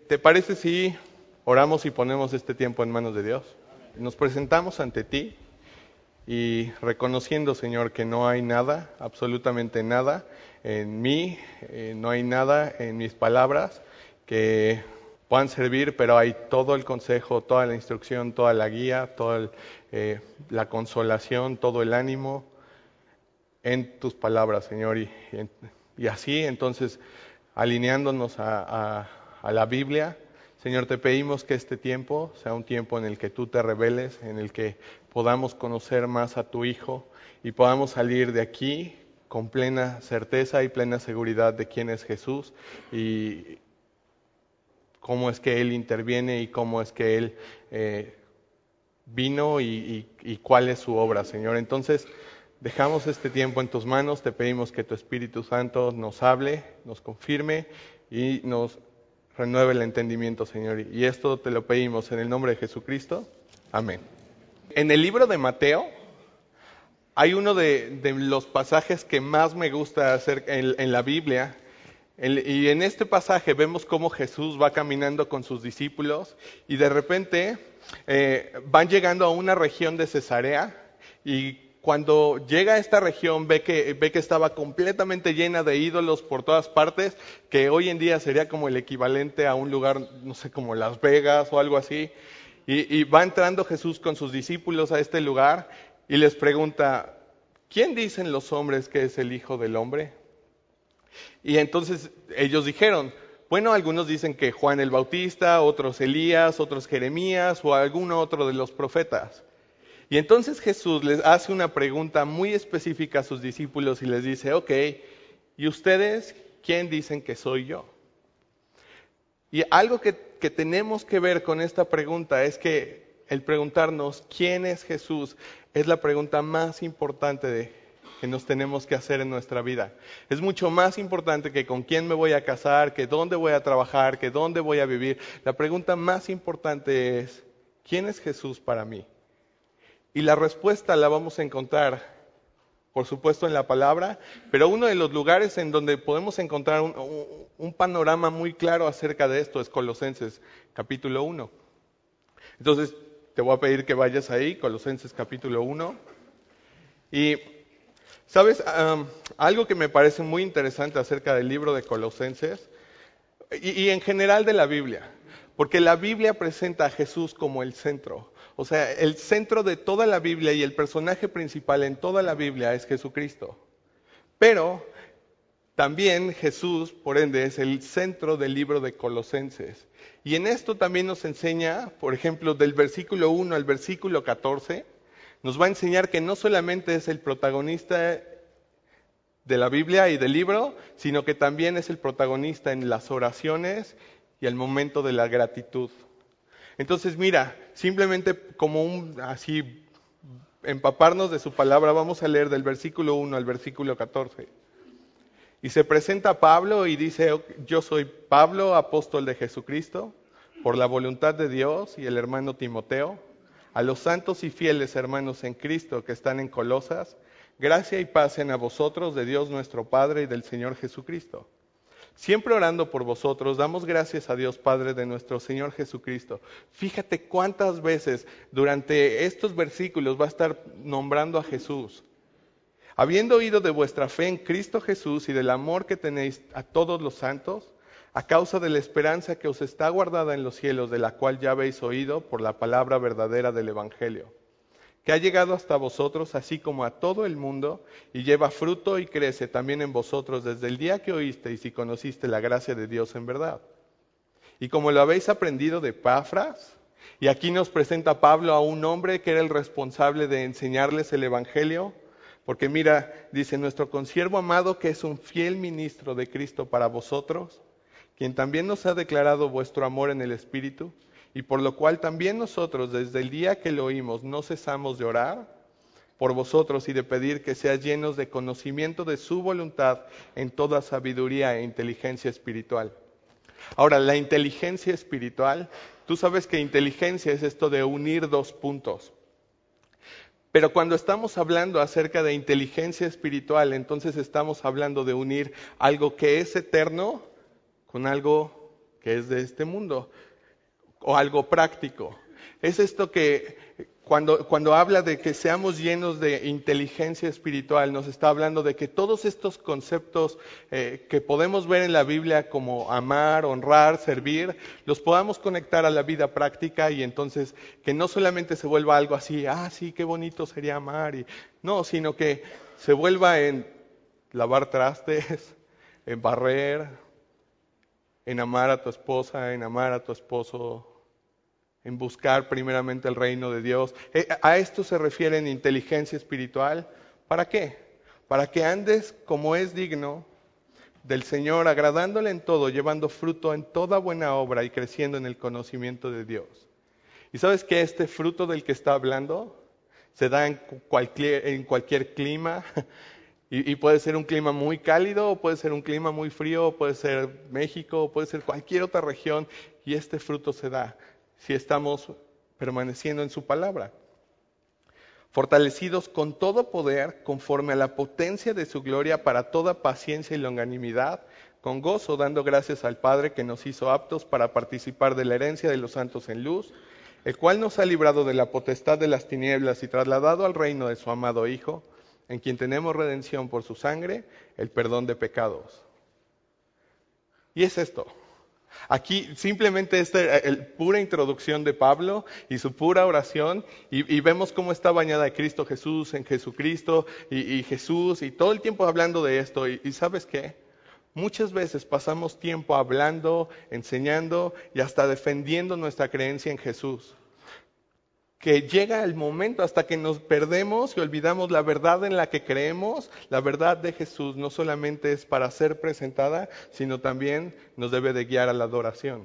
¿Te parece si oramos y ponemos este tiempo en manos de Dios? Nos presentamos ante ti y reconociendo, Señor, que no hay nada, absolutamente nada en mí, no hay nada en mis palabras que puedan servir, pero hay todo el consejo, toda la instrucción, toda la guía, toda la consolación, todo el ánimo en tus palabras, Señor. Y así, entonces, alineándonos a la Biblia, Señor, te pedimos que este tiempo sea un tiempo en el que tú te reveles, en el que podamos conocer más a tu Hijo y podamos salir de aquí con plena certeza y plena seguridad de quién es Jesús y cómo es que Él interviene y cómo es que Él vino y cuál es su obra, Señor. Entonces, dejamos este tiempo en tus manos, te pedimos que tu Espíritu Santo nos hable, nos confirme y nos renueve el entendimiento, Señor. Y esto te lo pedimos en el nombre de Jesucristo. Amén. En el libro de Mateo hay uno de los pasajes que más me gusta hacer en la Biblia. Y en este pasaje vemos cómo Jesús va caminando con sus discípulos y de repente van llegando a una región de Cesarea y cuando llega a esta región ve que estaba completamente llena de ídolos por todas partes, que hoy en día sería como el equivalente a un lugar, no sé, como Las Vegas o algo así. Y va entrando Jesús con sus discípulos a este lugar y les pregunta, ¿quién dicen los hombres que es el Hijo del Hombre? Y entonces ellos dijeron, bueno, algunos dicen que Juan el Bautista, otros Elías, otros Jeremías o alguno otro de los profetas. Y entonces Jesús les hace una pregunta muy específica a sus discípulos y les dice, ok, ¿y ustedes quién dicen que soy yo? Y algo que tenemos que ver con esta pregunta es que el preguntarnos quién es Jesús es la pregunta más importante que nos tenemos que hacer en nuestra vida. Es mucho más importante que con quién me voy a casar, que dónde voy a trabajar, que dónde voy a vivir. La pregunta más importante es, ¿quién es Jesús para mí? Y la respuesta la vamos a encontrar, por supuesto, en la palabra, pero uno de los lugares en donde podemos encontrar un panorama muy claro acerca de esto es Colosenses, capítulo 1. Entonces, te voy a pedir que vayas ahí, Colosenses, capítulo 1. Y, ¿sabes? Algo que me parece muy interesante acerca del libro de Colosenses, y en general de la Biblia, porque la Biblia presenta a Jesús como el centro. O sea, el centro de toda la Biblia y el personaje principal en toda la Biblia es Jesucristo. Pero también Jesús, por ende, es el centro del libro de Colosenses. Y en esto también nos enseña, por ejemplo, del versículo 1 al versículo 14, nos va a enseñar que no solamente es el protagonista de la Biblia y del libro, sino que también es el protagonista en las oraciones y el momento de la gratitud. Entonces, mira, simplemente como así empaparnos de su palabra, vamos a leer del versículo 1 al versículo 14. Y se presenta Pablo y dice, yo soy Pablo, apóstol de Jesucristo, por la voluntad de Dios, y el hermano Timoteo, a los santos y fieles hermanos en Cristo que están en Colosas, gracia y paz sean a vosotros de Dios nuestro Padre y del Señor Jesucristo. Siempre orando por vosotros, damos gracias a Dios Padre de nuestro Señor Jesucristo. Fíjate cuántas veces durante estos versículos va a estar nombrando a Jesús. Habiendo oído de vuestra fe en Cristo Jesús y del amor que tenéis a todos los santos, a causa de la esperanza que os está guardada en los cielos, de la cual ya habéis oído por la palabra verdadera del Evangelio, que ha llegado hasta vosotros, así como a todo el mundo, y lleva fruto y crece también en vosotros desde el día que oísteis y conociste la gracia de Dios en verdad. Y como lo habéis aprendido de Epafras, y aquí nos presenta Pablo a un hombre que era el responsable de enseñarles el Evangelio, porque mira, dice, nuestro consiervo amado, que es un fiel ministro de Cristo para vosotros, quien también nos ha declarado vuestro amor en el Espíritu, y por lo cual también nosotros, desde el día que lo oímos, no cesamos de orar por vosotros y de pedir que seáis llenos de conocimiento de su voluntad en toda sabiduría e inteligencia espiritual. Ahora, la inteligencia espiritual, tú sabes que inteligencia es esto de unir dos puntos. Pero cuando estamos hablando acerca de inteligencia espiritual, entonces estamos hablando de unir algo que es eterno con algo que es de este mundo, o algo práctico. Es esto que cuando habla de que seamos llenos de inteligencia espiritual, nos está hablando de que todos estos conceptos que podemos ver en la Biblia como amar, honrar, servir, los podamos conectar a la vida práctica y entonces que no solamente se vuelva algo así, sí, qué bonito sería amar, no, sino que se vuelva en lavar trastes, en barrer, en amar a tu esposa, en amar a tu esposo, en buscar primeramente el reino de Dios. A esto se refiere en inteligencia espiritual. ¿Para qué? Para que andes como es digno del Señor, agradándole en todo, llevando fruto en toda buena obra y creciendo en el conocimiento de Dios. ¿Y sabes que este fruto del que está hablando se da en cualquier clima? Y puede ser un clima muy cálido, o puede ser un clima muy frío, o puede ser México, o puede ser cualquier otra región, y este fruto se da si estamos permaneciendo en su palabra. Fortalecidos con todo poder, conforme a la potencia de su gloria, para toda paciencia y longanimidad, con gozo, dando gracias al Padre que nos hizo aptos para participar de la herencia de los santos en luz, el cual nos ha librado de la potestad de las tinieblas y trasladado al reino de su amado Hijo, en quien tenemos redención por su sangre, el perdón de pecados. Y es esto. Aquí simplemente es pura introducción de Pablo y su pura oración y vemos cómo está bañada Cristo Jesús en Jesucristo y Jesús y todo el tiempo hablando de esto. Y ¿sabes qué? Muchas veces pasamos tiempo hablando, enseñando y hasta defendiendo nuestra creencia en Jesús. Que llega el momento hasta que nos perdemos y olvidamos la verdad en la que creemos. La verdad de Jesús no solamente es para ser presentada, sino también nos debe de guiar a la adoración.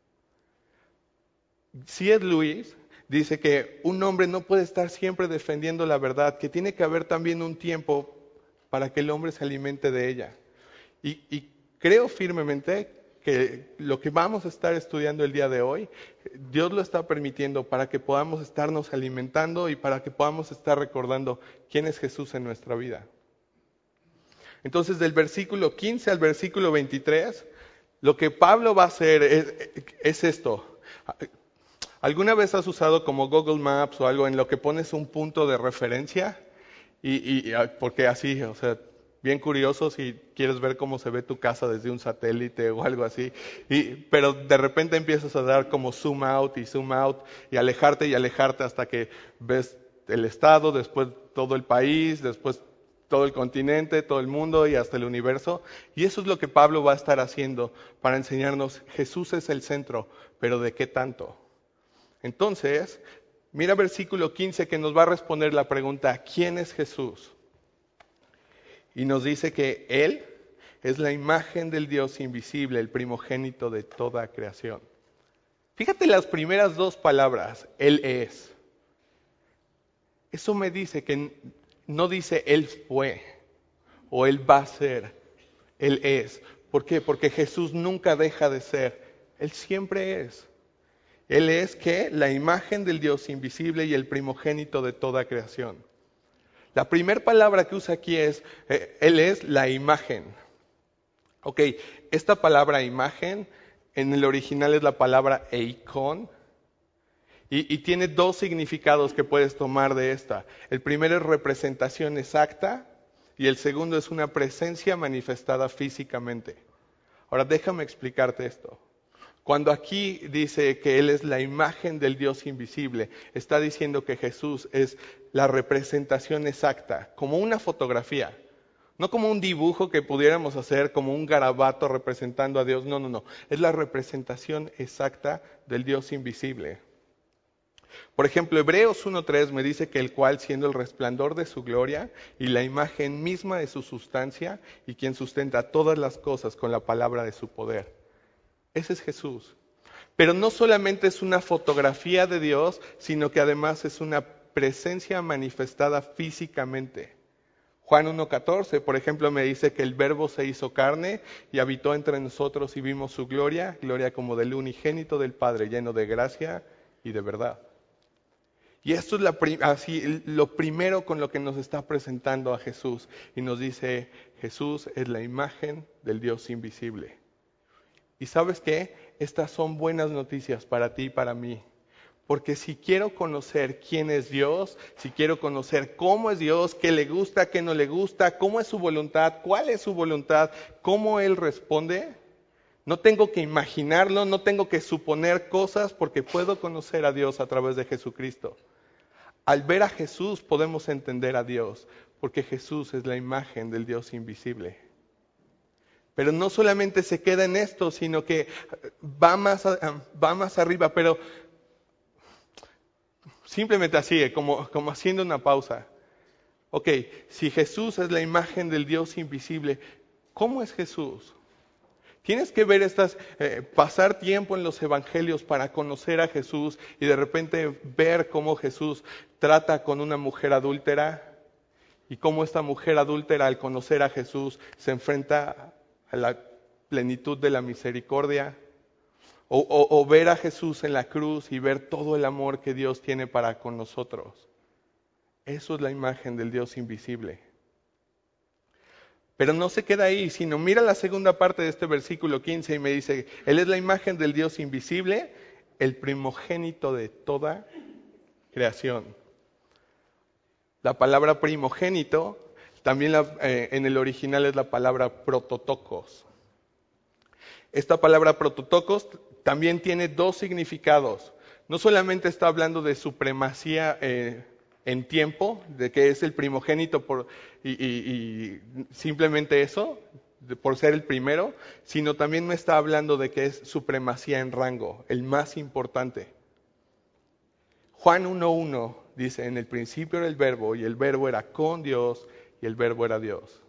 C.S. Lewis dice que un hombre no puede estar siempre defendiendo la verdad, que tiene que haber también un tiempo para que el hombre se alimente de ella. Y creo firmemente que lo que vamos a estar estudiando el día de hoy, Dios lo está permitiendo para que podamos estarnos alimentando y para que podamos estar recordando quién es Jesús en nuestra vida. Entonces, del versículo 15 al versículo 23, lo que Pablo va a hacer es esto. ¿Alguna vez has usado como Google Maps o algo en lo que pones un punto de referencia? Porque así, o sea, bien curioso si quieres ver cómo se ve tu casa desde un satélite o algo así, pero de repente empiezas a dar como zoom out y alejarte hasta que ves el estado, después todo el país, después todo el continente, todo el mundo y hasta el universo. Y eso es lo que Pablo va a estar haciendo para enseñarnos, Jesús es el centro, pero ¿de qué tanto? Entonces, mira versículo 15 que nos va a responder la pregunta, ¿quién es Jesús? Y nos dice que Él es la imagen del Dios invisible, el primogénito de toda creación. Fíjate las primeras dos palabras, Él es. Eso me dice que no dice Él fue o Él va a ser, Él es. ¿Por qué? Porque Jesús nunca deja de ser, Él siempre es. Él es que la imagen del Dios invisible y el primogénito de toda creación. La primera palabra que usa aquí es, Él es la imagen. Ok, esta palabra imagen en el original es la palabra eikon y tiene dos significados que puedes tomar de esta. El primero es representación exacta y el segundo es una presencia manifestada físicamente. Ahora déjame explicarte esto. Cuando aquí dice que Él es la imagen del Dios invisible, está diciendo que Jesús es la representación exacta, como una fotografía. No como un dibujo que pudiéramos hacer, como un garabato representando a Dios. No. Es la representación exacta del Dios invisible. Por ejemplo, Hebreos 1:3 me dice que el cual, siendo el resplandor de su gloria y la imagen misma de su sustancia, y quien sustenta todas las cosas con la palabra de su poder. Ese es Jesús. Pero no solamente es una fotografía de Dios, sino que además es una presencia manifestada físicamente. Juan 1:14, por ejemplo, me dice que el Verbo se hizo carne y habitó entre nosotros y vimos su gloria, gloria como del unigénito del Padre, lleno de gracia y de verdad. Y esto es lo primero con lo que nos está presentando a Jesús. Y nos dice, Jesús es la imagen del Dios invisible. ¿Y sabes qué? estas son buenas noticias para ti y para mí. Porque si quiero conocer quién es Dios, si quiero conocer cómo es Dios, qué le gusta, qué no le gusta, cómo es su voluntad, cuál es su voluntad, cómo Él responde, no tengo que imaginarlo, no tengo que suponer cosas, porque puedo conocer a Dios a través de Jesucristo. Al ver a Jesús podemos entender a Dios, porque Jesús es la imagen del Dios invisible. Pero no solamente se queda en esto, sino que va más arriba, pero simplemente así, como haciendo una pausa. Ok, si Jesús es la imagen del Dios invisible, ¿cómo es Jesús? Tienes que ver pasar tiempo en los evangelios para conocer a Jesús y de repente ver cómo Jesús trata con una mujer adúltera y cómo esta mujer adúltera al conocer a Jesús se enfrenta a la plenitud de la misericordia. O ver a Jesús en la cruz y ver todo el amor que Dios tiene para con nosotros. Eso es la imagen del Dios invisible. Pero no se queda ahí, sino mira la segunda parte de este versículo 15 y me dice, Él es la imagen del Dios invisible, el primogénito de toda creación. La palabra primogénito, también en el original es la palabra prototokos. Esta palabra prototokos también tiene dos significados. No solamente está hablando de supremacía en tiempo, de que es el primogénito y simplemente eso, por ser el primero, sino también me está hablando de que es supremacía en rango, el más importante. Juan 1:1 dice, en el principio era el verbo, y el verbo era con Dios, y el verbo era Dios.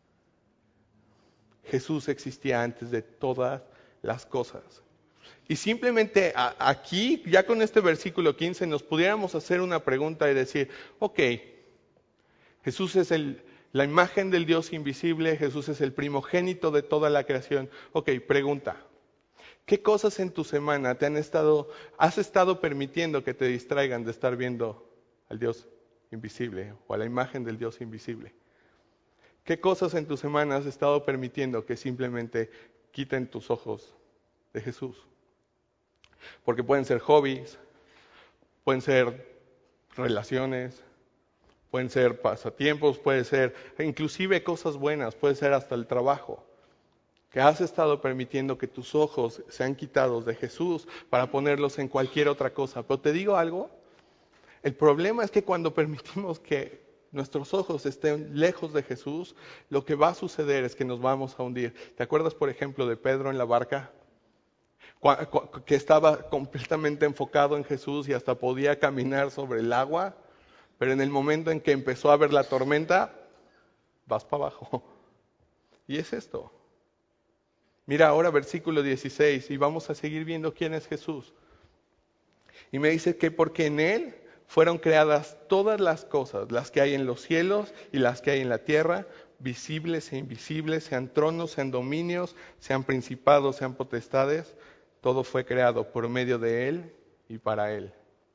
Jesús existía antes de todas las cosas. Y simplemente aquí, ya con este versículo 15, nos pudiéramos hacer una pregunta y decir, ok, Jesús es la imagen del Dios invisible, Jesús es el primogénito de toda la creación. Ok, pregunta, ¿qué cosas en tu semana has estado permitiendo que te distraigan de estar viendo al Dios invisible o a la imagen del Dios invisible? ¿Qué cosas en tu semana has estado permitiendo que simplemente quiten tus ojos de Jesús? Porque pueden ser hobbies, pueden ser relaciones, pueden ser pasatiempos, puede ser inclusive cosas buenas, puede ser hasta el trabajo. Que has estado permitiendo que tus ojos sean quitados de Jesús para ponerlos en cualquier otra cosa. Pero te digo algo, el problema es que cuando permitimos que nuestros ojos estén lejos de Jesús, lo que va a suceder es que nos vamos a hundir. ¿Te acuerdas, por ejemplo, de Pedro en la barca? Que estaba completamente enfocado en Jesús y hasta podía caminar sobre el agua, pero en el momento en que empezó a ver la tormenta, vas para abajo. Y es esto. Mira ahora versículo 16 y vamos a seguir viendo quién es Jesús. Y me dice que porque en Él fueron creadas todas las cosas, las que hay en los cielos y las que hay en la tierra, visibles e invisibles, sean tronos, sean dominios, sean principados, sean potestades, todo fue creado por medio de Él y para Él.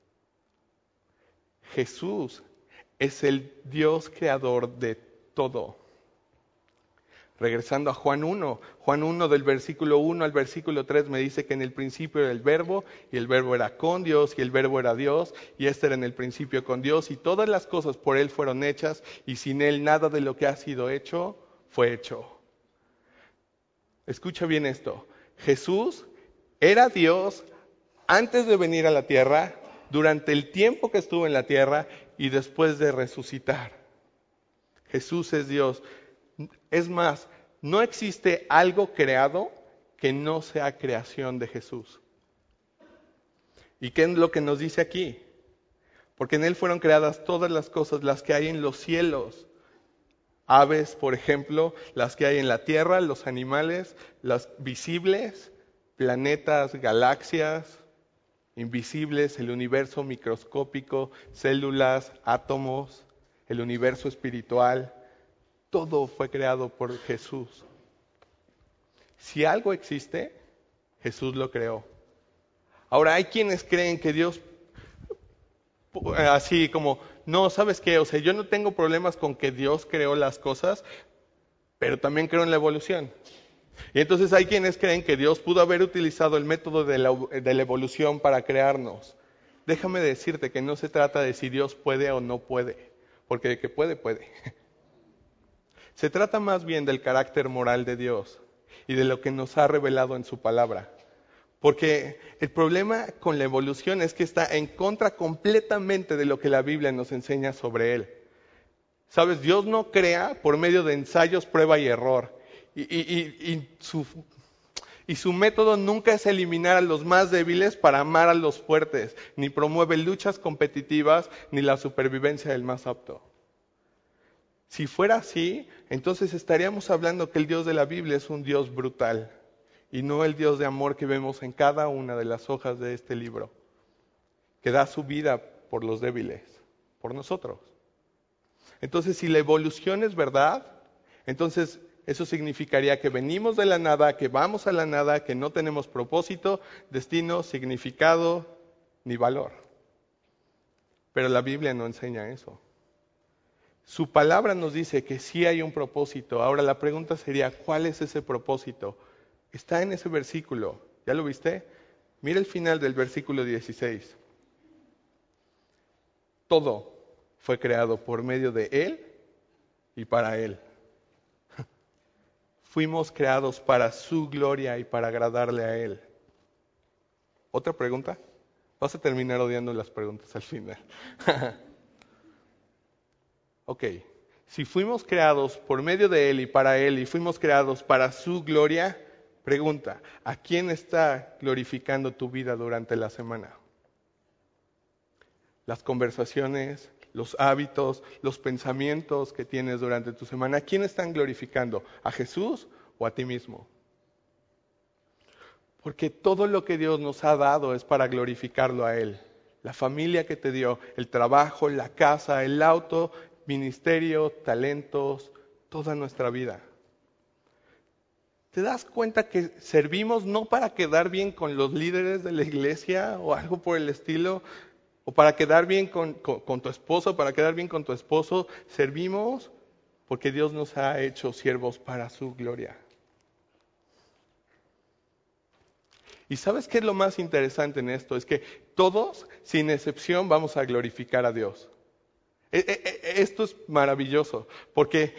Jesús es el Dios creador de todo. Regresando a Juan 1 del versículo 1 al versículo 3 me dice que en el principio era el verbo, y el verbo era con Dios, y el verbo era Dios, y este era en el principio con Dios, y todas las cosas por Él fueron hechas, y sin Él nada de lo que ha sido hecho fue hecho. Escucha bien esto, Jesús era Dios antes de venir a la tierra, durante el tiempo que estuvo en la tierra, y después de resucitar. Jesús es Dios. Es más, no existe algo creado que no sea creación de Jesús. ¿Y qué es lo que nos dice aquí? Porque en Él fueron creadas todas las cosas, las que hay en los cielos. Aves, por ejemplo, las que hay en la tierra, los animales, las visibles, planetas, galaxias, invisibles, el universo microscópico, células, átomos, el universo espiritual. Todo fue creado por Jesús. Si algo existe, Jesús lo creó. Ahora, hay quienes creen que Dios, así como, no, ¿sabes qué? O sea, yo no tengo problemas con que Dios creó las cosas, pero también creo en la evolución. Y entonces hay quienes creen que Dios pudo haber utilizado el método de la evolución para crearnos. Déjame decirte que no se trata de si Dios puede o no puede, porque de que puede, puede. Se trata más bien del carácter moral de Dios y de lo que nos ha revelado en su palabra. Porque el problema con la evolución es que está en contra completamente de lo que la Biblia nos enseña sobre él. ¿Sabes? Dios no crea por medio de ensayos, prueba y error. Y su método nunca es eliminar a los más débiles para amar a los fuertes, ni promueve luchas competitivas, ni la supervivencia del más apto. Si fuera así, entonces estaríamos hablando que el Dios de la Biblia es un Dios brutal, y no el Dios de amor que vemos en cada una de las hojas de este libro, que da su vida por los débiles, por nosotros. Entonces, si la evolución es verdad, entonces eso significaría que venimos de la nada, que vamos a la nada, que no tenemos propósito, destino, significado, ni valor. Pero la Biblia no enseña eso. Su palabra nos dice que sí hay un propósito. Ahora la pregunta sería, ¿cuál es ese propósito? Está en ese versículo. ¿Ya lo viste? Mira el final del versículo 16. Todo fue creado por medio de Él y para Él. Fuimos creados para su gloria y para agradarle a Él. ¿Otra pregunta? Vas a terminar odiando las preguntas al final. Ok, si fuimos creados por medio de Él y para Él y fuimos creados para su gloria, pregunta, ¿a quién está glorificando tu vida durante la semana? Las conversaciones, los hábitos, los pensamientos que tienes durante tu semana, ¿a quién están glorificando? ¿A Jesús o a ti mismo? Porque todo lo que Dios nos ha dado es para glorificarlo a Él. La familia que te dio, el trabajo, la casa, el auto, ministerio, talentos, toda nuestra vida. ¿Te das cuenta que servimos no para quedar bien con los líderes de la iglesia o algo por el estilo? O para quedar bien con tu esposo, para quedar bien con tu esposo, servimos porque Dios nos ha hecho siervos para su gloria. ¿Y sabes qué es lo más interesante en esto? Es que todos, sin excepción, vamos a glorificar a Dios. Esto es maravilloso, porque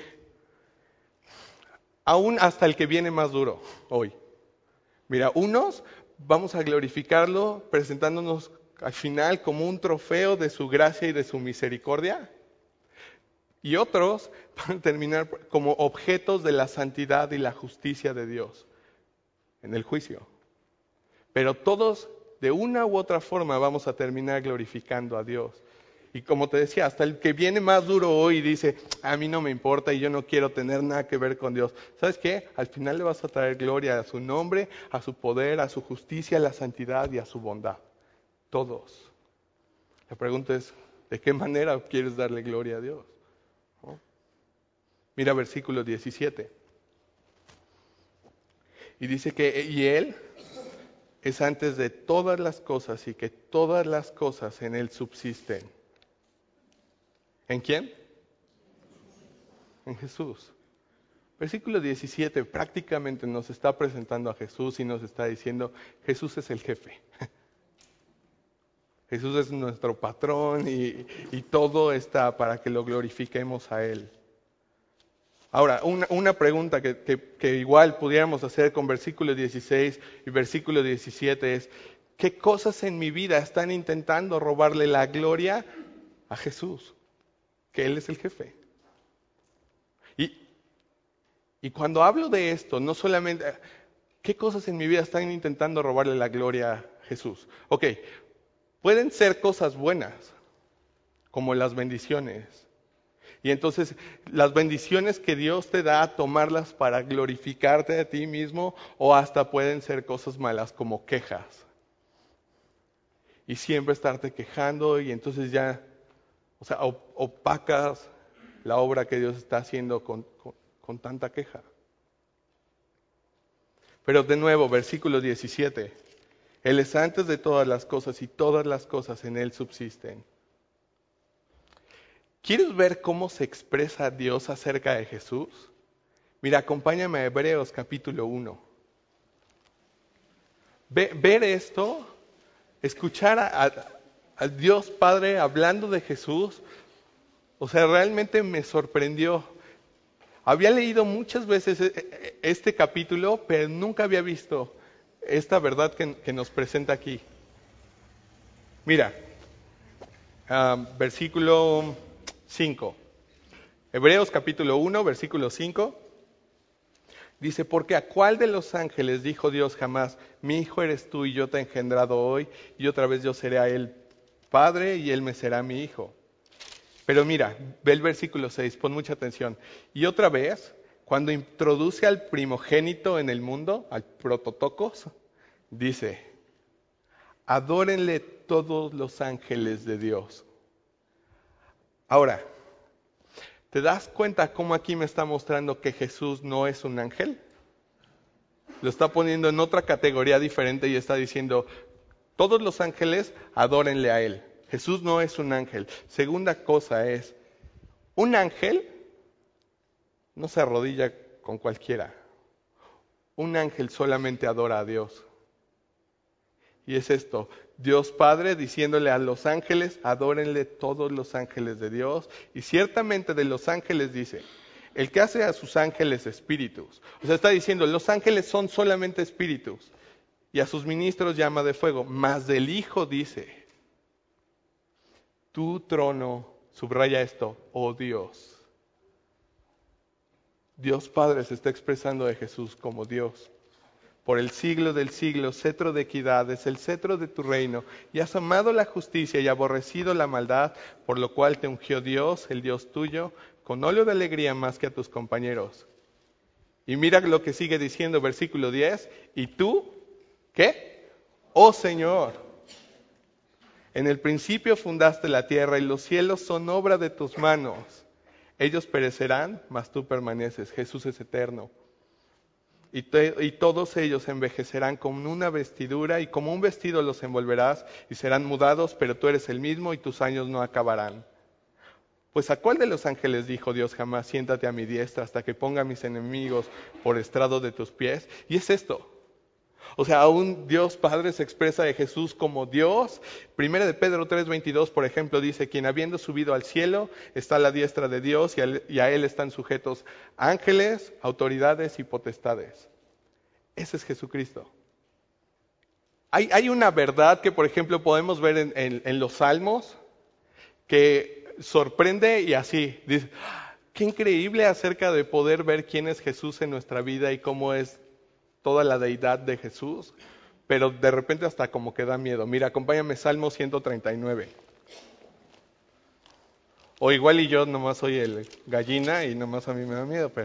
aún hasta el que viene más duro hoy. Mira, unos vamos a glorificarlo presentándonos al final como un trofeo de su gracia y de su misericordia. Y otros van a terminar como objetos de la santidad y la justicia de Dios en el juicio. Pero todos, de una u otra forma, vamos a terminar glorificando a Dios. Y como te decía, hasta el que viene más duro hoy dice, a mí no me importa y yo no quiero tener nada que ver con Dios. ¿Sabes qué? Al final le vas a traer gloria a su nombre, a su poder, a su justicia, a la santidad y a su bondad. Todos. La pregunta es, ¿de qué manera quieres darle gloria a Dios? ¿No? Mira versículo 17. Y dice que, y Él es antes de todas las cosas y que todas las cosas en Él subsisten. ¿En quién? En Jesús. Versículo 17 prácticamente nos está presentando a Jesús y nos está diciendo, Jesús es el jefe. Jesús es nuestro patrón y todo está para que lo glorifiquemos a Él. Ahora, una pregunta que igual pudiéramos hacer con versículo 16 y versículo 17 es, ¿qué cosas en mi vida están intentando robarle la gloria a Jesús? Que Él es el jefe. Y cuando hablo de esto, no solamente, ¿qué cosas en mi vida están intentando robarle la gloria a Jesús? Ok, pueden ser cosas buenas, como las bendiciones. Y entonces, las bendiciones que Dios te da, tomarlas para glorificarte a ti mismo, o hasta pueden ser cosas malas, como quejas. Y siempre estarte quejando y entonces ya, o sea, opacas la obra que Dios está haciendo con tanta queja. Pero de nuevo, versículo 17. Él es antes de todas las cosas y todas las cosas en Él subsisten. ¿Quieres ver cómo se expresa Dios acerca de Jesús? Mira, acompáñame a Hebreos capítulo 1. Ver esto, escuchar a Dios Padre hablando de Jesús, o sea, realmente me sorprendió. Había leído muchas veces este capítulo, pero nunca había visto esta verdad que nos presenta aquí. Mira, versículo 5. Hebreos capítulo 1, versículo 5. Dice, porque ¿a cuál de los ángeles dijo Dios jamás, mi hijo eres tú y yo te he engendrado hoy, y otra vez yo seré a él padre y él me será mi hijo? Pero mira, ve el versículo 6, pon mucha atención. Y otra vez, cuando introduce al primogénito en el mundo, al prototocos, dice, adórenle todos los ángeles de Dios. Ahora, ¿te das cuenta cómo aquí me está mostrando que Jesús no es un ángel? Lo está poniendo en otra categoría diferente y está diciendo, todos los ángeles adórenle a Él. Jesús no es un ángel. Segunda cosa es, un ángel no se arrodilla con cualquiera. Un ángel solamente adora a Dios. Y es esto, Dios Padre diciéndole a los ángeles, adórenle todos los ángeles de Dios. Y ciertamente de los ángeles dice, el que hace a sus ángeles espíritus. O sea, está diciendo, los ángeles son solamente espíritus. Y a sus ministros llama de fuego. Mas del Hijo dice, tu trono, subraya esto, oh Dios. Dios Padre se está expresando de Jesús como Dios. Por el siglo del siglo, cetro de equidad es el cetro de tu reino, y has amado la justicia y aborrecido la maldad, por lo cual te ungió Dios, el Dios tuyo, con óleo de alegría más que a tus compañeros. Y mira lo que sigue diciendo, versículo 10, y tú, ¿qué? Oh Señor, en el principio fundaste la tierra y los cielos son obra de tus manos. Ellos perecerán, mas tú permaneces. Jesús es eterno. Y todos ellos envejecerán como una vestidura, y como un vestido los envolverás, y serán mudados, pero tú eres el mismo, y tus años no acabarán. Pues ¿a cuál de los ángeles dijo Dios jamás, siéntate a mi diestra hasta que ponga a mis enemigos por estrado de tus pies? Y es esto. O sea, aún Dios Padre se expresa de Jesús como Dios. Primera de Pedro 3:22, por ejemplo, dice, quien habiendo subido al cielo está a la diestra de Dios y a él están sujetos ángeles, autoridades y potestades. Ese es Jesucristo. Hay una verdad que, por ejemplo, podemos ver en los Salmos que sorprende y así, dice, qué increíble acerca de poder ver quién es Jesús en nuestra vida y cómo es toda la deidad de Jesús, pero de repente hasta como que da miedo. Mira, acompáñame, Salmo 139. O igual y yo nomás soy el gallina y nomás a mí me da miedo, pero...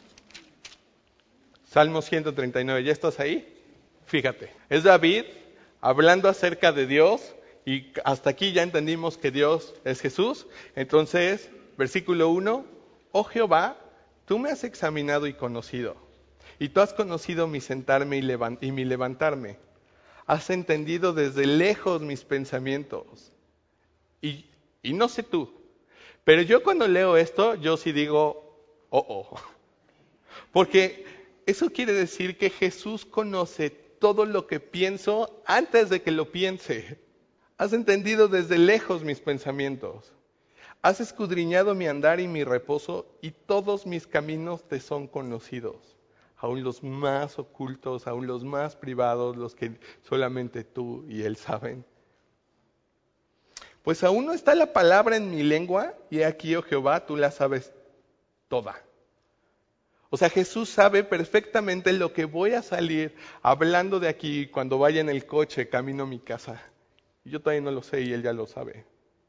Salmo 139, ¿ya estás ahí? Fíjate, es David hablando acerca de Dios y hasta aquí ya entendimos que Dios es Jesús. Entonces, versículo 1, oh Jehová, tú me has examinado y conocido. Y tú has conocido mi sentarme y mi levantarme. Has entendido desde lejos mis pensamientos. Y no sé tú, pero yo cuando leo esto, yo sí digo, Porque eso quiere decir que Jesús conoce todo lo que pienso antes de que lo piense. Has entendido desde lejos mis pensamientos. Has escudriñado mi andar y mi reposo, y todos mis caminos te son conocidos. Aún los más ocultos, aún los más privados, los que solamente tú y Él saben. Pues aún no está la palabra en mi lengua, y aquí, oh Jehová, tú la sabes toda. O sea, Jesús sabe perfectamente lo que voy a salir hablando de aquí cuando vaya en el coche camino a mi casa. Yo todavía no lo sé y Él ya lo sabe.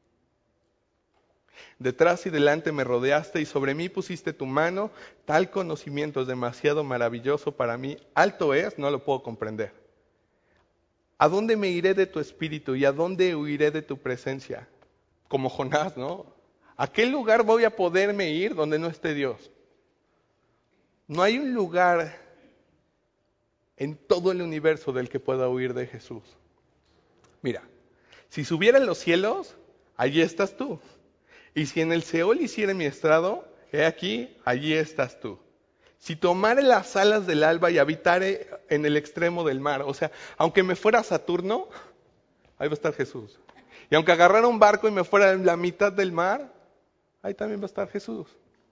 Detrás y delante me rodeaste y sobre mí pusiste tu mano. Tal conocimiento es demasiado maravilloso para mí. Alto es, no lo puedo comprender. ¿A dónde me iré de tu espíritu y a dónde huiré de tu presencia? Como Jonás, ¿no? ¿A qué lugar voy a poderme ir donde no esté Dios? No hay un lugar en todo el universo del que pueda huir de Jesús. Mira, si subiera en los cielos, allí estás tú. Y si en el Seol hiciera mi estrado, he aquí, allí estás tú. Si tomare las alas del alba y habitare en el extremo del mar, o sea, aunque me fuera a Saturno, ahí va a estar Jesús. Y aunque agarrara un barco y me fuera en la mitad del mar, ahí también va a estar Jesús.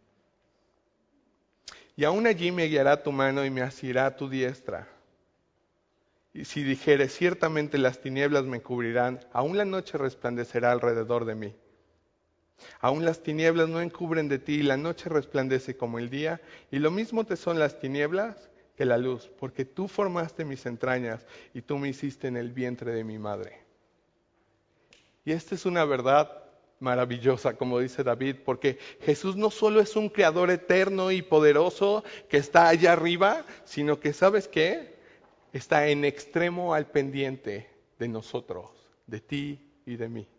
Y aún allí me guiará tu mano y me asirá tu diestra. Y si dijere, ciertamente las tinieblas me cubrirán, aún la noche resplandecerá alrededor de mí. Aún las tinieblas no encubren de ti, y la noche resplandece como el día, y lo mismo te son las tinieblas que la luz, porque tú formaste mis entrañas, y tú me hiciste en el vientre de mi madre. Y esta es una verdad maravillosa, como dice David, porque Jesús no solo es un creador eterno y poderoso que está allá arriba, sino que, ¿sabes qué? Está en extremo al pendiente de nosotros, de ti y de mí.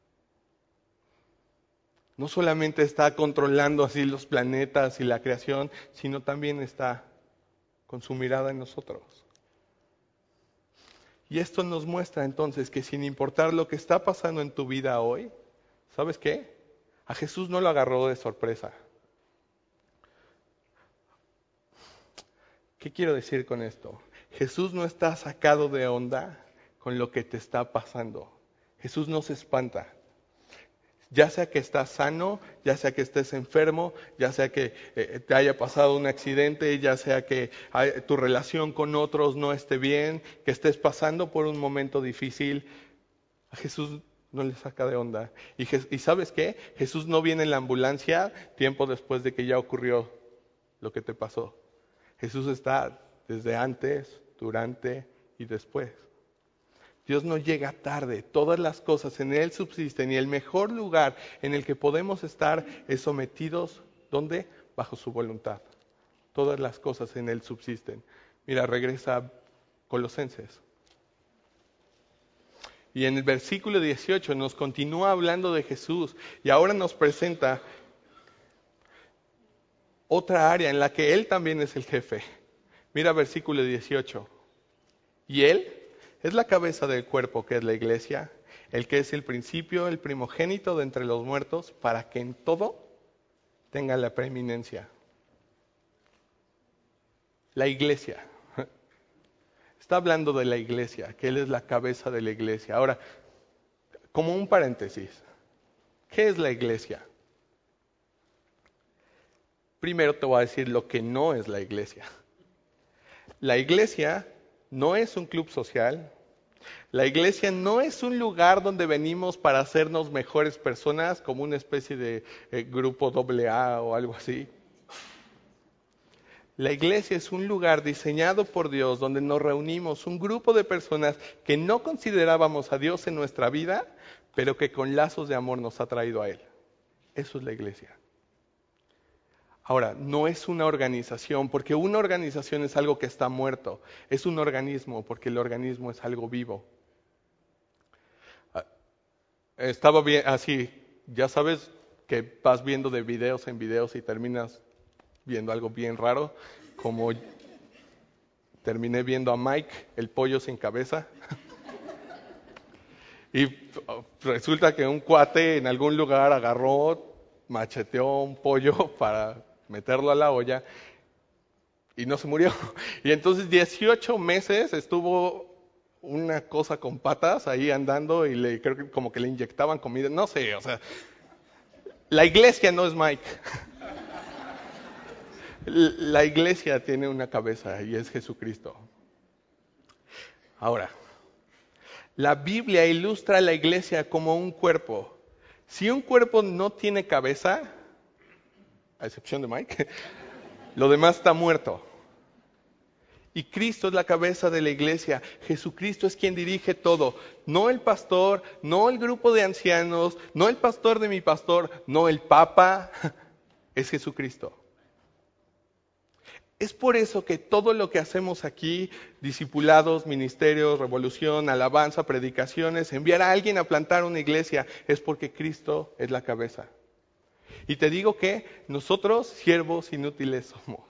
No solamente está controlando así los planetas y la creación, sino también está con su mirada en nosotros. Y esto nos muestra entonces que sin importar lo que está pasando en tu vida hoy, ¿sabes qué? A Jesús no lo agarró de sorpresa. ¿Qué quiero decir con esto? Jesús no está sacado de onda con lo que te está pasando. Jesús no se espanta. Ya sea que estás sano, ya sea que estés enfermo, ya sea que te haya pasado un accidente, ya sea que tu relación con otros no esté bien, que estés pasando por un momento difícil, a Jesús no le saca de onda. Y ¿sabes qué? Jesús no viene en la ambulancia tiempo después de que ya ocurrió lo que te pasó. Jesús está desde antes, durante y después. Dios no llega tarde, todas las cosas en Él subsisten y el mejor lugar en el que podemos estar es sometidos, ¿dónde? Bajo su voluntad. Todas las cosas en Él subsisten. Mira, regresa a Colosenses. Y en el versículo 18 nos continúa hablando de Jesús y ahora nos presenta otra área en la que Él también es el jefe. Mira versículo 18. Y Él es la cabeza del cuerpo que es la iglesia, el que es el principio, el primogénito de entre los muertos, para que en todo tenga la preeminencia. La iglesia. Está hablando de la iglesia, que Él es la cabeza de la iglesia. Ahora, como un paréntesis, ¿qué es la iglesia? Primero te voy a decir lo que no es la iglesia. La iglesia no es un club social. La iglesia no es un lugar donde venimos para hacernos mejores personas, como una especie de grupo AA o algo así. La iglesia es un lugar diseñado por Dios donde nos reunimos, un grupo de personas que no considerábamos a Dios en nuestra vida, pero que con lazos de amor nos ha traído a Él. Eso es la iglesia. Ahora, no es una organización, porque una organización es algo que está muerto. Es un organismo, porque el organismo es algo vivo. Estaba bien, así, ya sabes que vas viendo de videos en videos y terminas viendo algo bien raro, como terminé viendo a Mike, el pollo sin cabeza. Y resulta que un cuate en algún lugar agarró, macheteó un pollo para meterlo a la olla y no se murió. Y entonces 18 meses estuvo una cosa con patas ahí andando y creo que como que le inyectaban comida, no sé, o sea, la iglesia no es Mike. La iglesia tiene una cabeza y es Jesucristo. Ahora, la Biblia ilustra a la iglesia como un cuerpo. Si un cuerpo no tiene cabeza, a excepción de Mike, lo demás está muerto. Y Cristo es la cabeza de la iglesia. Jesucristo es quien dirige todo. No el pastor, no el grupo de ancianos, no el pastor de mi pastor, no el papa. Es Jesucristo. Es por eso que todo lo que hacemos aquí, discipulados, ministerios, revolución, alabanza, predicaciones, enviar a alguien a plantar una iglesia, es porque Cristo es la cabeza. Y te digo que nosotros, siervos inútiles, somos.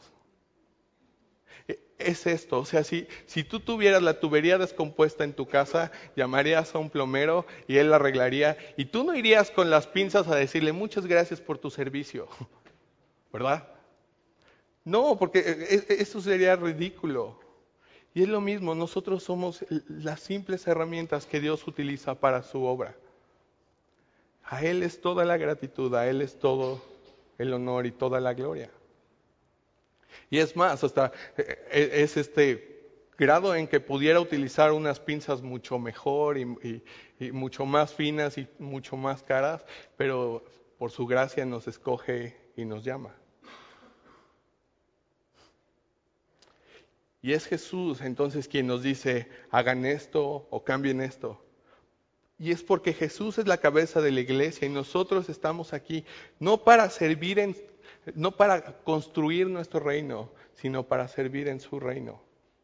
Es esto, o sea, si tú tuvieras la tubería descompuesta en tu casa, llamarías a un plomero y él la arreglaría, y tú no irías con las pinzas a decirle muchas gracias por tu servicio, ¿verdad? No, porque eso sería ridículo. Y es lo mismo, nosotros somos las simples herramientas que Dios utiliza para su obra. A Él es toda la gratitud, a Él es todo el honor y toda la gloria. Y es más, hasta es este grado en que pudiera utilizar unas pinzas mucho mejor y mucho más finas y mucho más caras, pero por su gracia nos escoge y nos llama. Y es Jesús entonces quien nos dice, hagan esto o cambien esto. Y es porque Jesús es la cabeza de la iglesia y nosotros estamos aquí no para servir no para construir nuestro reino, sino para servir en su reino.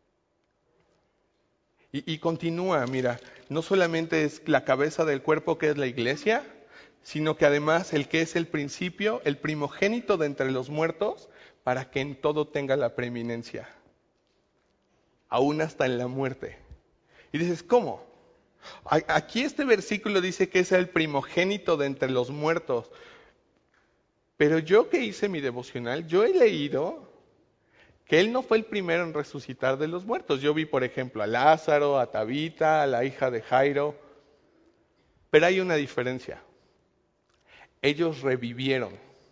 Y continúa, mira, no solamente es la cabeza del cuerpo que es la iglesia, sino que además el que es el principio, el primogénito de entre los muertos, para que en todo tenga la preeminencia, aún hasta en la muerte. Y dices, ¿cómo? Aquí este versículo dice que es el primogénito de entre los muertos. Pero yo que hice mi devocional, yo he leído que él no fue el primero en resucitar de los muertos. Yo vi, por ejemplo, a Lázaro, a Tabita, a la hija de Jairo. Pero hay una diferencia. Ellos revivieron.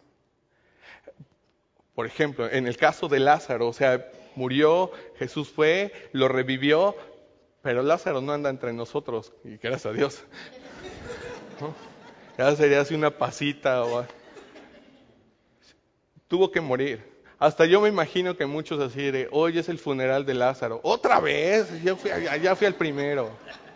Por ejemplo, en el caso de Lázaro, o sea, murió, Jesús fue, lo revivió, pero Lázaro no anda entre nosotros, y gracias a Dios. ¿No? Ya sería así una pasita. Tuvo que morir. Hasta yo me imagino que muchos así de, hoy es el funeral de Lázaro. ¡Otra vez! Ya fui al primero.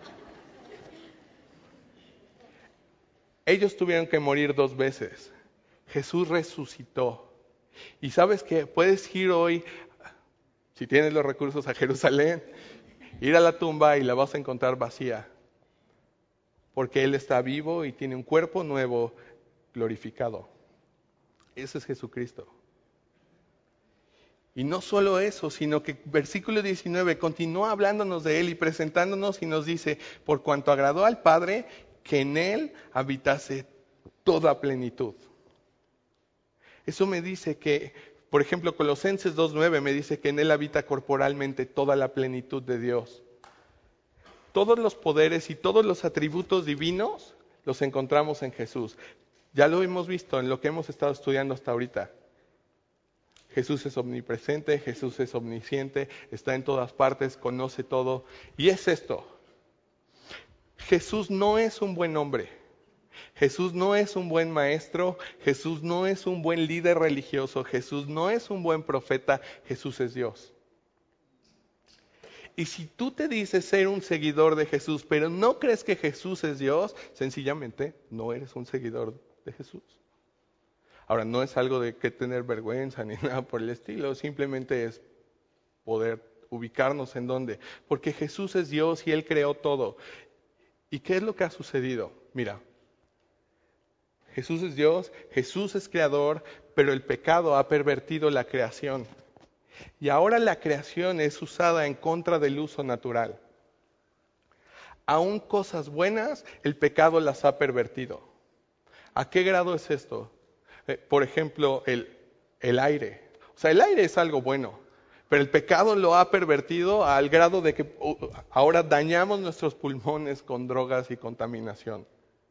Ellos tuvieron que morir 2 veces. Jesús resucitó. Y sabes que puedes ir hoy, si tienes los recursos, a Jerusalén, ir a la tumba y la vas a encontrar vacía. Porque Él está vivo y tiene un cuerpo nuevo, glorificado. Ese es Jesucristo. Y no solo eso, sino que versículo 19 continúa hablándonos de Él y presentándonos y nos dice, por cuanto agradó al Padre, que en Él habitase toda plenitud. Eso me dice que, por ejemplo, Colosenses 2:9 me dice que en Él habita corporalmente toda la plenitud de Dios. Todos los poderes y todos los atributos divinos los encontramos en Jesús. Ya lo hemos visto en lo que hemos estado estudiando hasta ahorita. Jesús es omnipresente, Jesús es omnisciente, está en todas partes, conoce todo. Y es esto, Jesús no es un buen hombre, Jesús no es un buen maestro, Jesús no es un buen líder religioso, Jesús no es un buen profeta, Jesús es Dios. Y si tú te dices ser un seguidor de Jesús, pero no crees que Jesús es Dios, sencillamente no eres un seguidor de Jesús. Ahora, no es algo de que tener vergüenza ni nada por el estilo, simplemente es poder ubicarnos en dónde. Porque Jesús es Dios y Él creó todo. ¿Y qué es lo que ha sucedido? Mira, Jesús es Dios, Jesús es creador, pero el pecado ha pervertido la creación. Y ahora la creación es usada en contra del uso natural. Aún cosas buenas, el pecado las ha pervertido. ¿A qué grado es esto? Por ejemplo, el aire. O sea, el aire es algo bueno, pero el pecado lo ha pervertido al grado de que ahora dañamos nuestros pulmones con drogas y contaminación.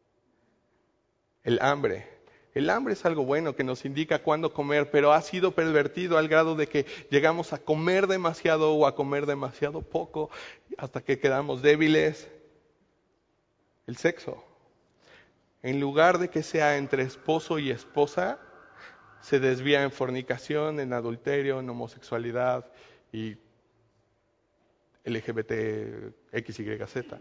El hambre. El hambre es algo bueno que nos indica cuándo comer, pero ha sido pervertido al grado de que llegamos a comer demasiado o a comer demasiado poco hasta que quedamos débiles. El sexo. En lugar de que sea entre esposo y esposa, se desvía en fornicación, en adulterio, en homosexualidad y LGBT, XYZ.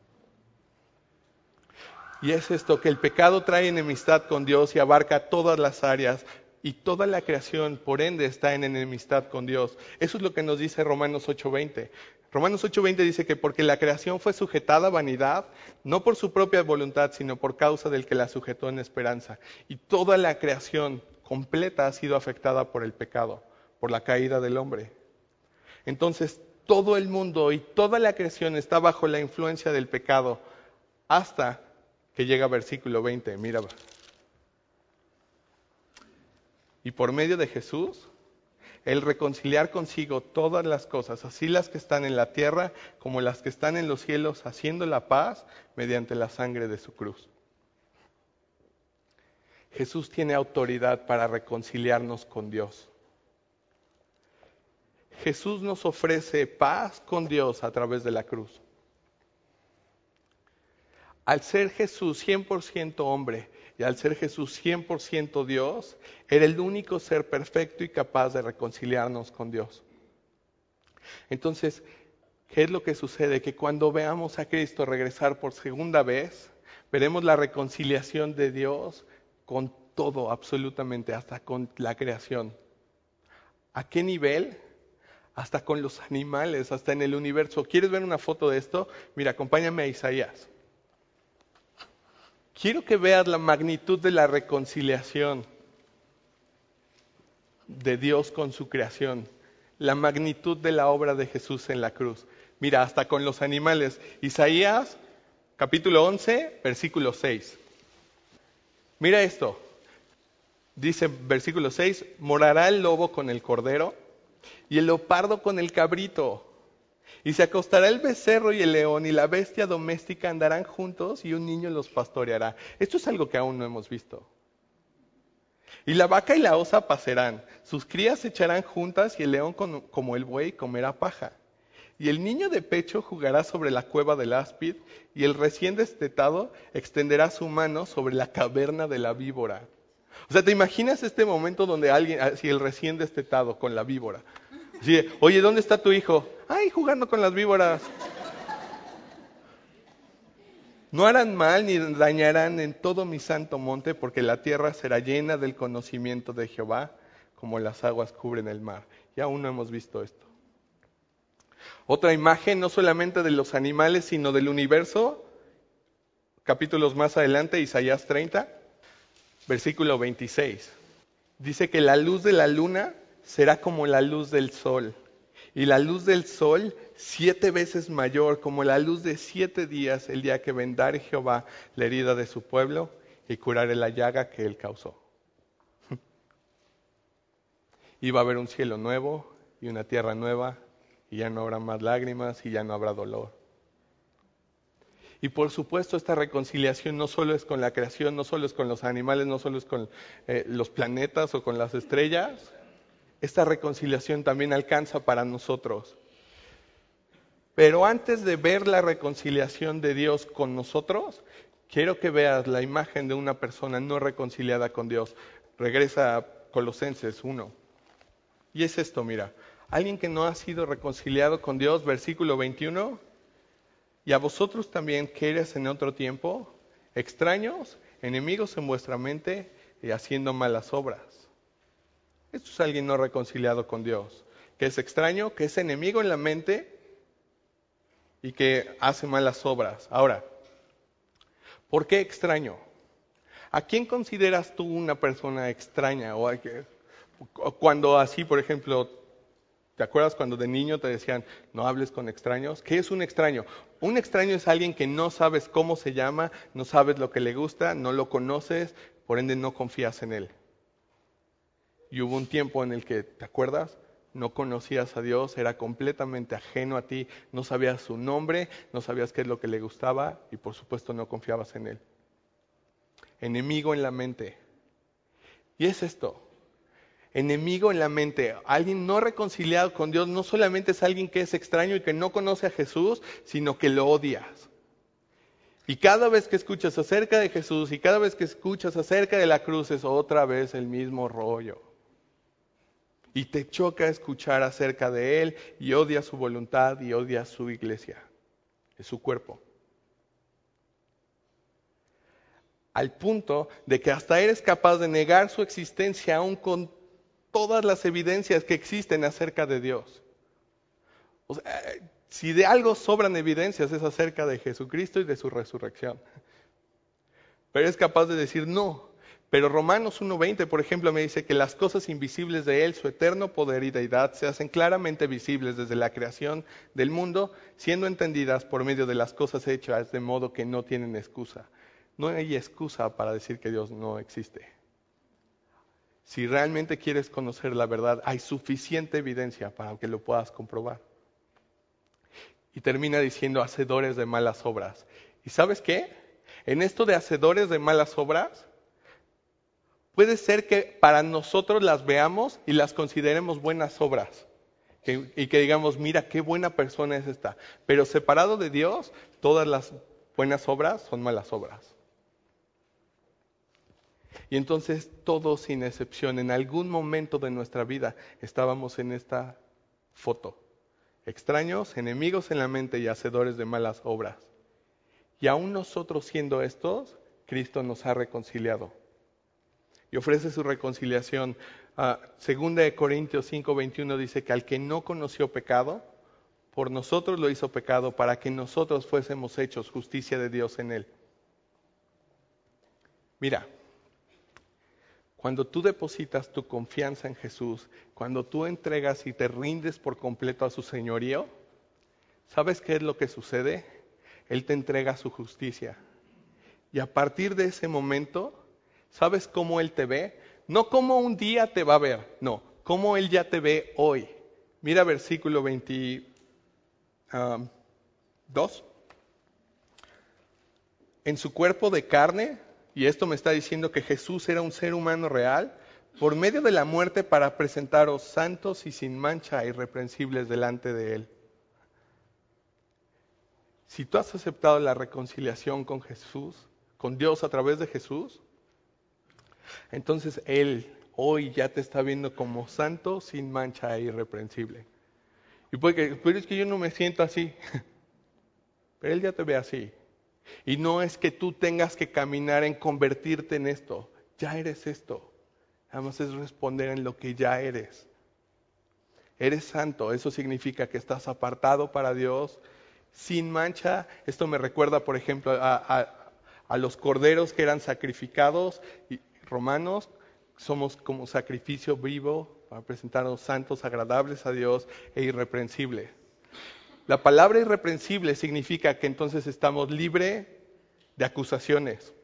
Y es esto, que el pecado trae enemistad con Dios y abarca todas las áreas y toda la creación, por ende, está en enemistad con Dios. Eso es lo que nos dice Romanos 8:20. Romanos 8:20 dice que porque la creación fue sujetada a vanidad, no por su propia voluntad, sino por causa del que la sujetó en esperanza. Y toda la creación completa ha sido afectada por el pecado, por la caída del hombre. Entonces, todo el mundo y toda la creación está bajo la influencia del pecado, hasta que llega versículo 20, mira. Y por medio de Jesús, el reconciliar consigo todas las cosas, así las que están en la tierra como las que están en los cielos, haciendo la paz mediante la sangre de su cruz. Jesús tiene autoridad para reconciliarnos con Dios. Jesús nos ofrece paz con Dios a través de la cruz. Al ser Jesús 100% hombre y al ser Jesús 100% Dios, era el único ser perfecto y capaz de reconciliarnos con Dios. Entonces, ¿qué es lo que sucede? Que cuando veamos a Cristo regresar por segunda vez, veremos la reconciliación de Dios con todo, absolutamente, hasta con la creación. ¿A qué nivel? Hasta con los animales, hasta en el universo. ¿Quieres ver una foto de esto? Mira, acompáñame a Isaías. Quiero que veas la magnitud de la reconciliación de Dios con su creación, la magnitud de la obra de Jesús en la cruz. Mira, hasta con los animales. Isaías, capítulo 11, versículo 6. Mira esto. Dice, versículo 6, morará el lobo con el cordero y el leopardo con el cabrito. Y se acostará el becerro y el león, y la bestia doméstica andarán juntos, y un niño los pastoreará. Esto es algo que aún no hemos visto. Y la vaca y la osa pasarán, sus crías se echarán juntas, y el león como el buey comerá paja. Y el niño de pecho jugará sobre la cueva del áspid, y el recién destetado extenderá su mano sobre la caverna de la víbora. O sea, ¿te imaginas este momento donde alguien, así el recién destetado con la víbora? Así, oye, ¿dónde está tu hijo? Ay, jugando con las víboras. No harán mal ni dañarán en todo mi santo monte, porque la tierra será llena del conocimiento de Jehová, como las aguas cubren el mar. Y aún no hemos visto esto. Otra imagen, no solamente de los animales, sino del universo. Capítulos más adelante, Isaías 30, versículo 26. Dice que la luz de la luna será como la luz del sol, y la luz del sol 7 veces mayor, como la luz de 7 días, el día que vendare Jehová la herida de su pueblo y curare la llaga que él causó. Y va a haber un cielo nuevo y una tierra nueva, y ya no habrá más lágrimas y ya no habrá dolor. Y por supuesto esta reconciliación no solo es con la creación, no solo es con los animales, no solo es con los planetas o con las estrellas. Esta reconciliación también alcanza para nosotros. Pero antes de ver la reconciliación de Dios con nosotros, quiero que veas la imagen de una persona no reconciliada con Dios. Regresa a Colosenses 1. Y es esto, mira. Alguien que no ha sido reconciliado con Dios, versículo 21. Y a vosotros también que eres en otro tiempo, extraños, enemigos en vuestra mente y haciendo malas obras. Esto es alguien no reconciliado con Dios, que es extraño, que es enemigo en la mente y que hace malas obras. Ahora, ¿por qué extraño? ¿A quién consideras tú una persona extraña? O cuando así, por ejemplo, ¿te acuerdas cuando de niño te decían, no hables con extraños? ¿Qué es un extraño? Un extraño es alguien que no sabes cómo se llama, no sabes lo que le gusta, no lo conoces, por ende no confías en él. Y hubo un tiempo en el que, ¿te acuerdas? No conocías a Dios, era completamente ajeno a ti, no sabías su nombre, no sabías qué es lo que le gustaba y por supuesto no confiabas en él. Enemigo en la mente. Y es esto, enemigo en la mente. Alguien no reconciliado con Dios no solamente es alguien que es extraño y que no conoce a Jesús, sino que lo odias. Y cada vez que escuchas acerca de Jesús y cada vez que escuchas acerca de la cruz es otra vez el mismo rollo. Y te choca escuchar acerca de Él y odias su voluntad y odias su iglesia, es su cuerpo. Al punto de que hasta eres capaz de negar su existencia aún con todas las evidencias que existen acerca de Dios. O sea, si de algo sobran evidencias es acerca de Jesucristo y de su resurrección. Pero es capaz de decir no. Pero Romanos 1:20, por ejemplo, me dice que las cosas invisibles de Él, su eterno poder y deidad, se hacen claramente visibles desde la creación del mundo, siendo entendidas por medio de las cosas hechas, de modo que no tienen excusa. No hay excusa para decir que Dios no existe. Si realmente quieres conocer la verdad, hay suficiente evidencia para que lo puedas comprobar. Y termina diciendo hacedores de malas obras. ¿Y sabes qué? En esto de hacedores de malas obras, puede ser que para nosotros las veamos y las consideremos buenas obras. Y que digamos, mira qué buena persona es esta. Pero separado de Dios, todas las buenas obras son malas obras. Y entonces todos sin excepción, en algún momento de nuestra vida estábamos en esta foto. Extraños, enemigos en la mente y hacedores de malas obras. Y aún nosotros siendo estos, Cristo nos ha reconciliado. Y ofrece su reconciliación. Segunda de Corintios 5:21 dice que al que no conoció pecado, por nosotros lo hizo pecado para que nosotros fuésemos hechos justicia de Dios en él. Mira, cuando tú depositas tu confianza en Jesús, cuando tú entregas y te rindes por completo a su señorío, ¿sabes qué es lo que sucede? Él te entrega su justicia. Y a partir de ese momento, ¿sabes cómo Él te ve? No como un día te va a ver, no, cómo Él ya te ve hoy. Mira versículo 22. En su cuerpo de carne, y esto me está diciendo que Jesús era un ser humano real, por medio de la muerte para presentaros santos y sin mancha e irreprensibles delante de Él. Si tú has aceptado la reconciliación con Jesús, con Dios a través de Jesús, entonces Él hoy ya te está viendo como santo, sin mancha e irreprensible. Y pero es que yo no me siento así. Pero Él ya te ve así. Y no es que tú tengas que caminar en convertirte en esto. Ya eres esto. Nada más es responder en lo que ya eres. Eres santo. Eso significa que estás apartado para Dios, sin mancha. Esto me recuerda, por ejemplo, a los corderos que eran sacrificados romanos. Somos como sacrificio vivo para presentarnos santos, agradables a Dios e irreprensibles. La palabra irreprensible significa que entonces estamos libres de acusaciones.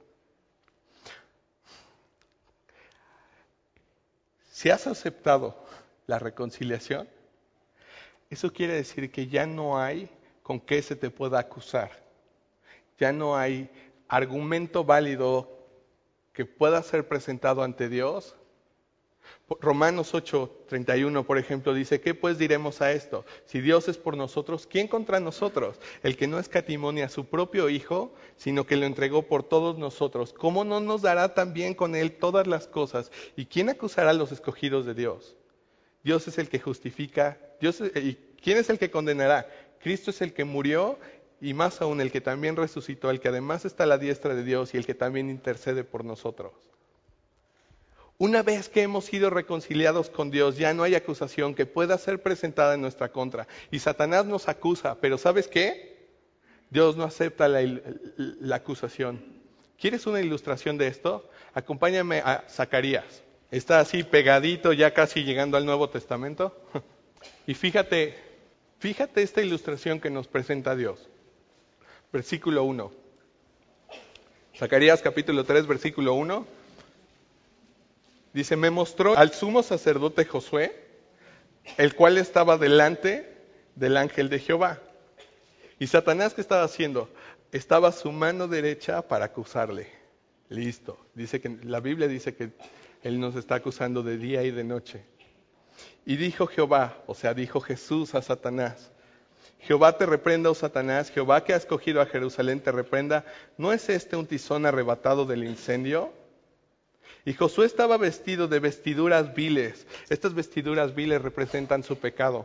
Si has aceptado la reconciliación, eso quiere decir que ya no hay con qué se te pueda acusar. Ya no hay argumento válido que pueda ser presentado ante Dios. Romanos 8:31, por ejemplo, dice, ¿qué pues diremos a esto? Si Dios es por nosotros, ¿quién contra nosotros? El que no escatimó ni a su propio Hijo, sino que lo entregó por todos nosotros. ¿Cómo no nos dará también con Él todas las cosas? ¿Y quién acusará a los escogidos de Dios? Dios es el que justifica. ¿Y quién es el que condenará? Cristo es el que murió y más aún el que también resucitó, el que además está a la diestra de Dios y el que también intercede por nosotros. Una vez que hemos sido reconciliados con Dios, ya no hay acusación que pueda ser presentada en nuestra contra. Y Satanás nos acusa, pero ¿sabes qué? Dios no acepta la acusación. ¿Quieres una ilustración de esto? Acompáñame a Zacarías. Está así pegadito, ya casi llegando al Nuevo Testamento. Y fíjate esta ilustración que nos presenta Dios. Versículo 1. Zacarías capítulo 3, versículo 1. Dice, me mostró al sumo sacerdote Josué, el cual estaba delante del ángel de Jehová. ¿Y Satanás qué estaba haciendo? Estaba a su mano derecha para acusarle. Listo. Dice que la Biblia dice que él nos está acusando de día y de noche. Y dijo Jehová, o sea, dijo Jesús a Satanás, Jehová te reprenda, oh Satanás, Jehová que ha escogido a Jerusalén te reprenda. ¿No es este un tizón arrebatado del incendio? Y Josué estaba vestido de vestiduras viles. Estas vestiduras viles representan su pecado.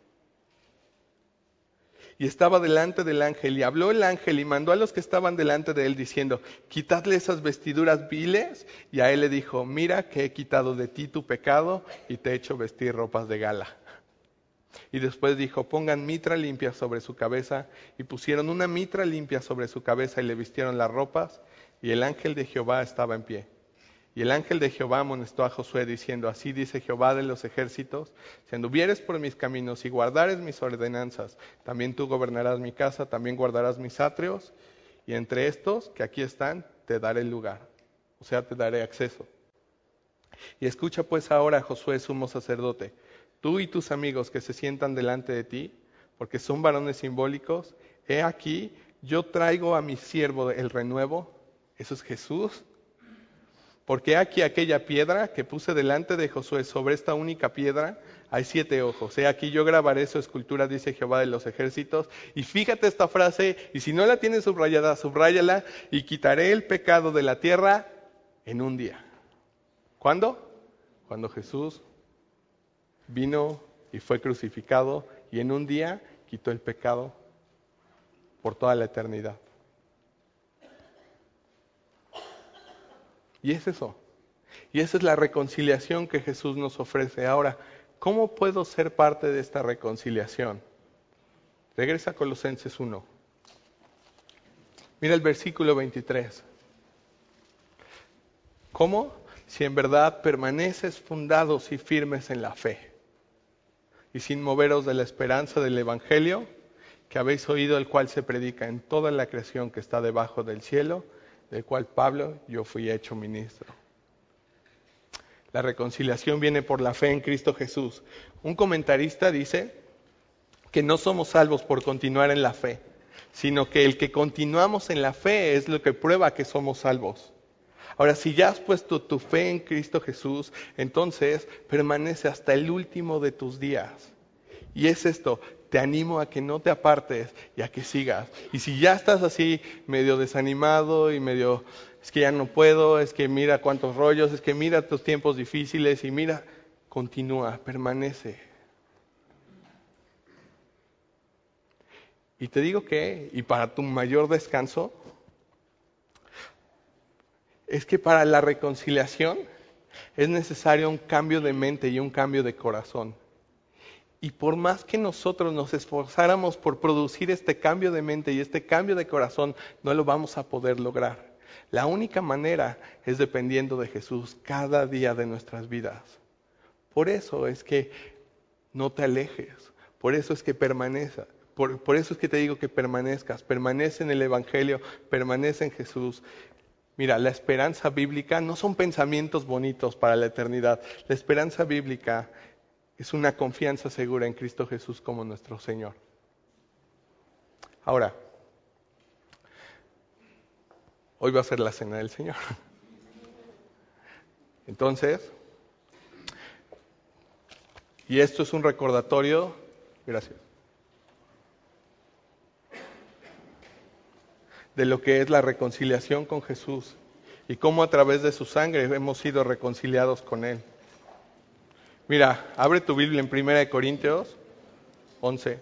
Y estaba delante del ángel, y habló el ángel, y mandó a los que estaban delante de él, diciendo, quitadle esas vestiduras viles. Y a él le dijo, mira que he quitado de ti tu pecado, y te he hecho vestir ropas de gala. Y después dijo, pongan mitra limpia sobre su cabeza. Y pusieron una mitra limpia sobre su cabeza, y le vistieron las ropas, y el ángel de Jehová estaba en pie. Y el ángel de Jehová amonestó a Josué diciendo, así dice Jehová de los ejércitos, si anduvieres por mis caminos y guardares mis ordenanzas, también tú gobernarás mi casa, también guardarás mis atrios, y entre estos que aquí están, te daré lugar, o sea, te daré acceso. Y escucha pues ahora, Josué, sumo sacerdote, tú y tus amigos que se sientan delante de ti, porque son varones simbólicos, he aquí, yo traigo a mi siervo el renuevo, eso es Jesús, porque he aquí aquella piedra que puse delante de Josué, sobre esta única piedra hay 7 ojos. He aquí yo grabaré su escultura, dice Jehová de los ejércitos. Y fíjate esta frase, y si no la tienes subrayada, subráyala, y quitaré el pecado de la tierra en un día. ¿Cuándo? Cuando Jesús vino y fue crucificado, y en un día quitó el pecado por toda la eternidad. Y es eso. Y esa es la reconciliación que Jesús nos ofrece. Ahora, ¿cómo puedo ser parte de esta reconciliación? Regresa a Colosenses 1. Mira el versículo 23. ¿Cómo? Si en verdad permaneces fundados y firmes en la fe, y sin moveros de la esperanza del Evangelio, que habéis oído, el cual se predica en toda la creación que está debajo del cielo, del cual Pablo, yo fui hecho ministro. La reconciliación viene por la fe en Cristo Jesús. Un comentarista dice que no somos salvos por continuar en la fe, sino que el que continuamos en la fe es lo que prueba que somos salvos. Ahora, si ya has puesto tu fe en Cristo Jesús, entonces permanece hasta el último de tus días. Y es esto, te animo a que no te apartes y a que sigas. Y si ya estás así medio desanimado y medio, es que ya no puedo, es que mira cuántos rollos, es que mira tus tiempos difíciles y mira, continúa, permanece. Y te digo que, y para tu mayor descanso, es que para la reconciliación es necesario un cambio de mente y un cambio de corazón. Y por más que nosotros nos esforzáramos por producir este cambio de mente y este cambio de corazón, no lo vamos a poder lograr. La única manera es dependiendo de Jesús cada día de nuestras vidas. Por eso es que no te alejes, por eso es que permanezcas, por eso es que te digo que permanezcas, permanece en el Evangelio, permanece en Jesús. Mira, la esperanza bíblica no son pensamientos bonitos para la eternidad. La esperanza bíblica es una confianza segura en Cristo Jesús como nuestro Señor. Ahora, hoy va a ser la cena del Señor. Entonces, y esto es un recordatorio, gracias, de lo que es la reconciliación con Jesús y cómo a través de su sangre hemos sido reconciliados con Él. Mira, abre tu Biblia en 1 Corintios 11.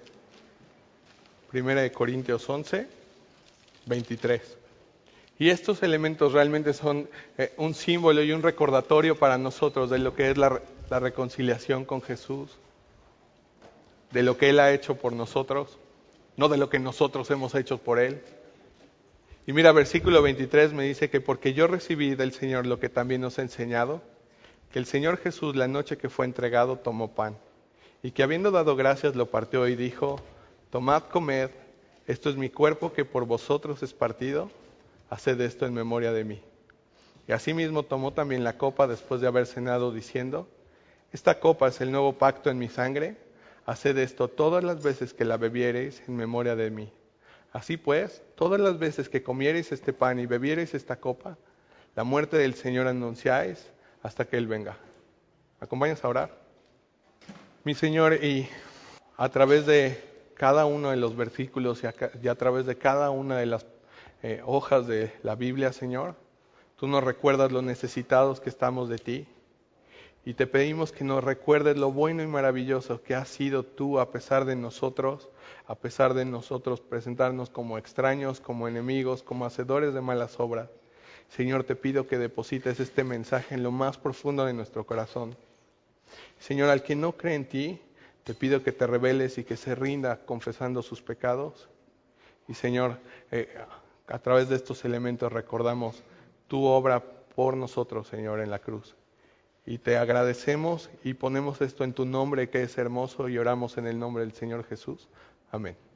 1 Corintios 11, 23. Y estos elementos realmente son un símbolo y un recordatorio para nosotros de lo que es la reconciliación con Jesús, de lo que Él ha hecho por nosotros, no de lo que nosotros hemos hecho por Él. Y mira, versículo 23 me dice que porque yo recibí del Señor lo que también nos ha enseñado, que el Señor Jesús la noche que fue entregado tomó pan, y que habiendo dado gracias lo partió y dijo, tomad, comed, esto es mi cuerpo que por vosotros es partido, haced esto en memoria de mí. Y asimismo tomó también la copa después de haber cenado diciendo, esta copa es el nuevo pacto en mi sangre, haced esto todas las veces que la bebiereis en memoria de mí. Así pues, todas las veces que comiereis este pan y bebiereis esta copa, la muerte del Señor anunciáis hasta que Él venga. ¿Me acompañas a orar? Mi Señor, y a través de cada uno de los versículos y a través de cada una de las hojas de la Biblia, Señor, tú nos recuerdas lo necesitados que estamos de ti. Y te pedimos que nos recuerdes lo bueno y maravilloso que has sido tú a pesar de nosotros presentarnos como extraños, como enemigos, como hacedores de malas obras. Señor, te pido que deposites este mensaje en lo más profundo de nuestro corazón. Señor, al que no cree en ti, te pido que te reveles y que se rinda confesando sus pecados. Y Señor, a través de estos elementos recordamos tu obra por nosotros, Señor, en la cruz. Y te agradecemos y ponemos esto en tu nombre que es hermoso y oramos en el nombre del Señor Jesús. Amén.